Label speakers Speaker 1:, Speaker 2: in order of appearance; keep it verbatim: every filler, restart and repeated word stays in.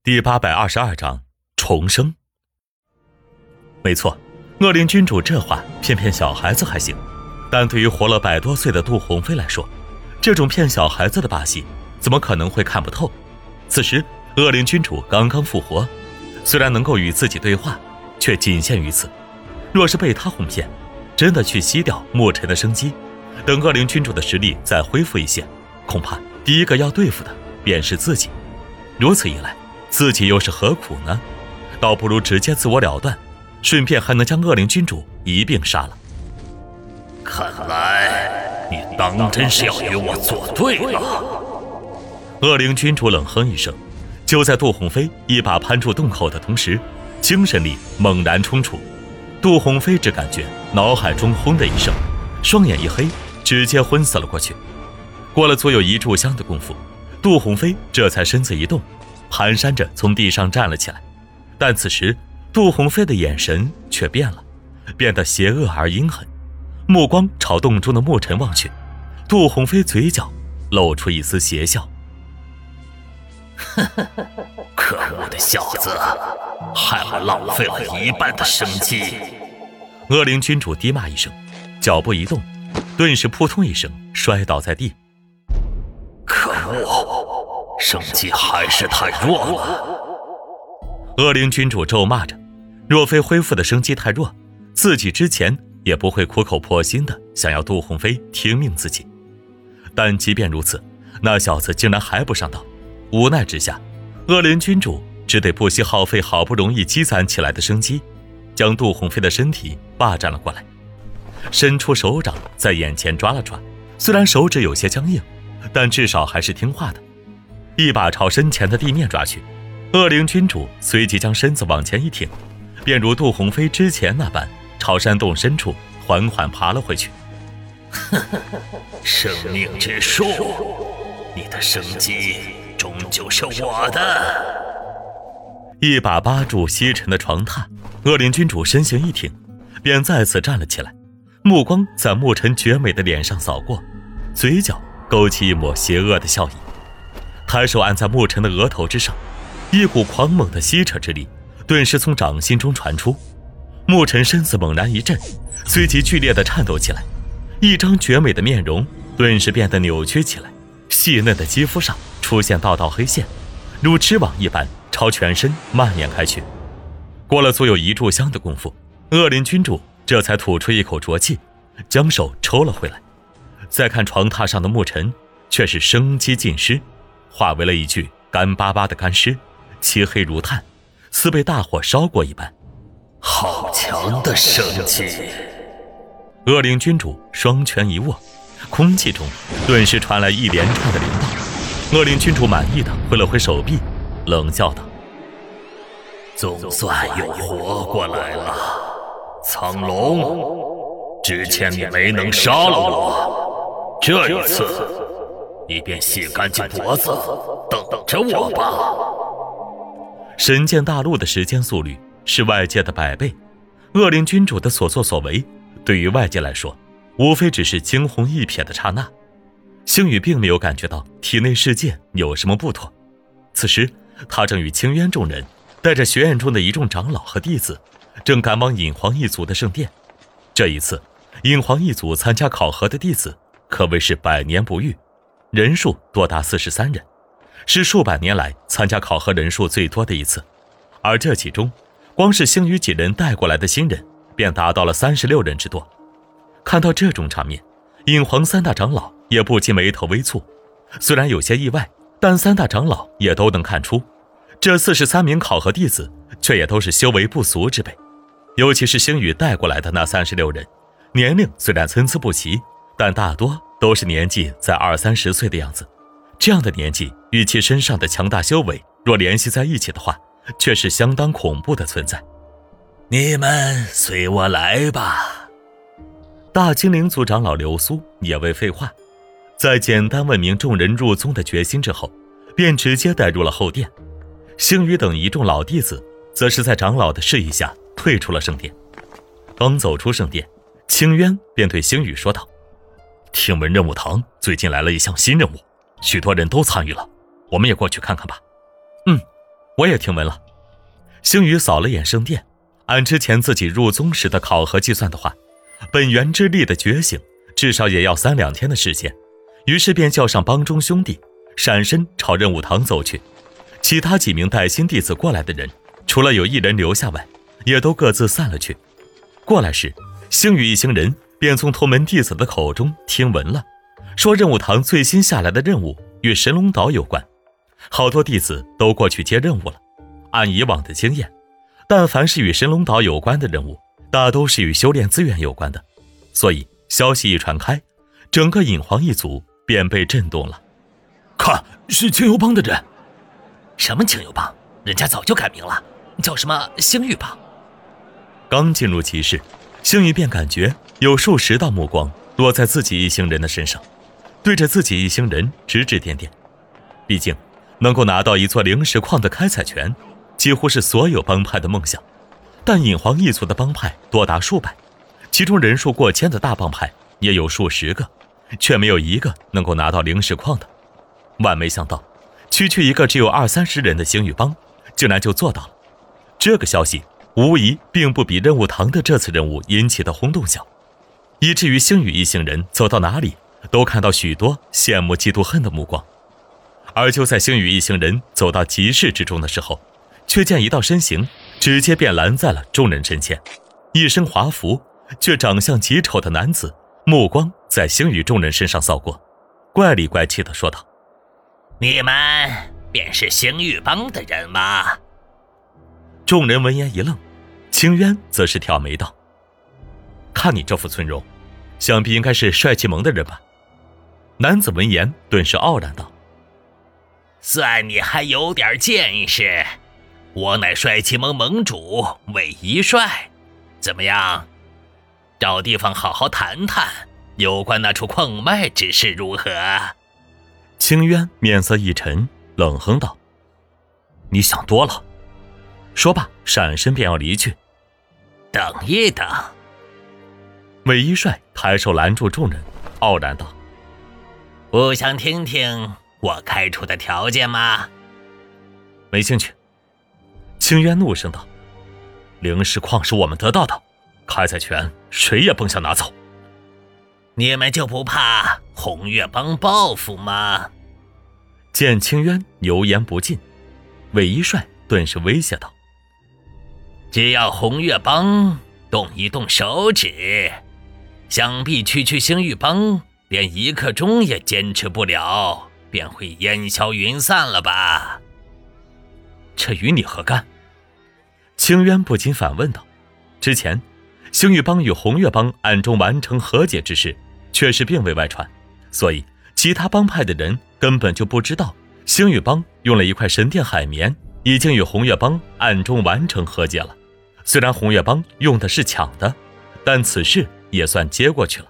Speaker 1: 第八百二十二章重生。没错，恶灵君主这话骗骗小孩子还行，但对于活了百多岁的杜鸿飞来说，这种骗小孩子的把戏怎么可能会看不透？此时恶灵君主刚刚复活，虽然能够与自己对话，却仅限于此。若是被他哄骗，真的去吸掉墨尘的生机，等恶灵君主的实力再恢复一些，恐怕第一个要对付的便是自己。如此一来，自己又是何苦呢？倒不如直接自我了断，顺便还能将恶灵君主一并杀了。
Speaker 2: 看来你当真是要与我作对了。
Speaker 1: 恶灵君主冷哼一声，就在杜鸿飞一把攀住洞口的同时，精神力猛然冲出。杜鸿飞只感觉脑海中轰的一声，双眼一黑，直接昏死了过去。过了足有一炷香的功夫，杜鸿飞这才身子一动，蹒跚着从地上站了起来。但此时杜鸿飞的眼神却变了，变得邪恶而阴狠，目光朝洞中的墨尘望去。杜鸿飞嘴角露出一丝邪笑。
Speaker 2: 可恶的小子，害我浪费了一半的生机。
Speaker 1: 恶灵君主低骂一声，脚步一动，顿时扑通一声摔倒在地。
Speaker 2: 可恶，生机还是太弱了。
Speaker 1: 恶灵君主咒骂着，若非恢复的生机太弱，自己之前也不会苦口婆心的想要杜鸿飞听命自己。但即便如此，那小子竟然还不上道。无奈之下，恶灵君主只得不惜耗费好不容易积攒起来的生机，将杜鸿飞的身体霸占了过来，伸出手掌在眼前抓了抓，虽然手指有些僵硬，但至少还是听话的，一把朝身前的地面抓去。恶灵君主随即将身子往前一挺，便如杜鸿飞之前那般朝山洞深处缓缓爬了回去。
Speaker 2: 生命之树，你的生机终究是我的。
Speaker 1: 一把扒住西沉的床榻，恶灵君主身形一挺，便再次站了起来，目光在墨尘绝美的脸上扫过，嘴角勾起一抹邪恶的笑意，抬手按在墨尘的额头之上，一股狂猛的吸扯之力顿时从掌心中传出。墨尘身子猛然一震，随即剧烈地颤抖起来，一张绝美的面容顿时变得扭曲起来，细嫩的肌肤上出现道道黑线，如织网一般朝全身蔓延开去。过了足有一炷香的功夫，恶灵君主这才吐出一口浊气，将手抽了回来。再看床榻上的墨尘，却是生机尽失，化为了一具干巴巴的干尸，漆黑如炭，似被大火烧过一般。
Speaker 2: 好强的生机！
Speaker 1: 恶灵君主双拳一握，空气中顿时传来一连串的灵道。恶灵君主满意的挥了挥手臂，冷笑道：
Speaker 2: 总算又活过来了。苍龙，之前你没能杀了我，这一次你便洗干净脖子等着我吧。
Speaker 1: 神剑大陆的时间速率是外界的百倍，恶灵君主的所作所为对于外界来说无非只是惊鸿一瞥的刹那。星宇并没有感觉到体内世界有什么不妥，此时他正与清渊众人带着学院中的一众长老和弟子正赶往隐皇一族的圣殿。这一次隐皇一族参加考核的弟子可谓是百年不遇，人数多达四十三人，是数百年来参加考核人数最多的一次。而这其中光是星宇几人带过来的新人便达到了三十六人之多。看到这种场面，隐皇三大长老也不禁眉头微蹙，虽然有些意外，但三大长老也都能看出，这四十三名考核弟子却也都是修为不俗之辈。尤其是星宇带过来的那三十六人，年龄虽然参差不齐，但大多都是年纪在二三十岁的样子。这样的年纪与其身上的强大修为若联系在一起的话，却是相当恐怖的存在。
Speaker 2: 你们随我来吧。
Speaker 1: 大精灵族长老流苏也未废话，在简单问明众人入宗的决心之后，便直接带入了后殿。星宇等一众老弟子则是在长老的示意下退出了圣殿。刚走出圣殿，清渊便对星宇说道：听闻任务堂最近来了一项新任务，许多人都参与了，我们也过去看看吧。嗯， 我也听闻了。星宇扫了眼圣殿，按之前自己入宗时的考核计算的话，本源之力的觉醒至少也要三两天的时间，于是便叫上帮中兄弟闪身朝任务堂走去。其他几名带新弟子过来的人，除了有一人留下外，也都各自散了去。过来时，星宇一行人便从同门弟子的口中听闻了，说任务堂最新下来的任务与神龙岛有关，好多弟子都过去接任务了。按以往的经验，但凡是与神龙岛有关的任务，大都是与修炼资源有关的，所以消息一传开，整个隐皇一族便被震动了。
Speaker 2: 看，是青幽帮的人。
Speaker 3: 什么青幽帮？人家早就改名了，叫什么星域帮。
Speaker 1: 刚进入集市，星宇便感觉有数十道目光落在自己一行人的身上，对着自己一行人指指点点。毕竟能够拿到一座灵石矿的开采权，几乎是所有帮派的梦想。但隐皇一族的帮派多达数百，其中人数过千的大帮派也有数十个，却没有一个能够拿到灵石矿的。万没想到，区区一个只有二三十人的星宇帮，竟然就做到了。这个消息无疑并不比任务堂的这次任务引起的轰动小，以至于星宇一行人走到哪里都看到许多羡慕嫉妒恨的目光。而就在星宇一行人走到集市之中的时候，却见一道身形直接便拦在了众人身前，一身华服却长相极丑的男子，目光在星宇众人身上扫过，怪里怪气地说道：
Speaker 3: 你们便是星域帮的人吗？
Speaker 1: 众人闻言一愣，清渊则是挑眉道：看你这副尊容，想必应该是帅气盟的人吧。男子闻言顿时傲然道：
Speaker 3: 算你还有点见识，我乃帅气盟盟主韦一帅，怎么样？找地方好好谈谈有关那处矿脉之事如何？
Speaker 1: 清渊面色一沉，冷哼道：你想多了。说罢闪身便要离去。
Speaker 3: 等一等。
Speaker 1: 韦一帅抬手拦住众人，傲然道：
Speaker 3: 不想听听我开出的条件吗？
Speaker 1: 没兴趣。清渊怒声道：灵石矿是我们得到的，开采权谁也甭想拿走。
Speaker 3: 你们就不怕红月帮报复吗？
Speaker 1: 见清渊油盐不进，韦一帅顿时威胁道：
Speaker 3: 只要红月帮动一动手指，想必区区星域帮连一刻钟也坚持不了，便会烟消云散了吧？
Speaker 1: 这与你何干？清渊不禁反问道。之前星域帮与红月帮暗中完成和解之事确实并未外传，所以其他帮派的人根本就不知道星域帮用了一块神殿海绵已经与红月帮暗中完成和解了。虽然红月帮用的是抢的，但此事也算接过去了。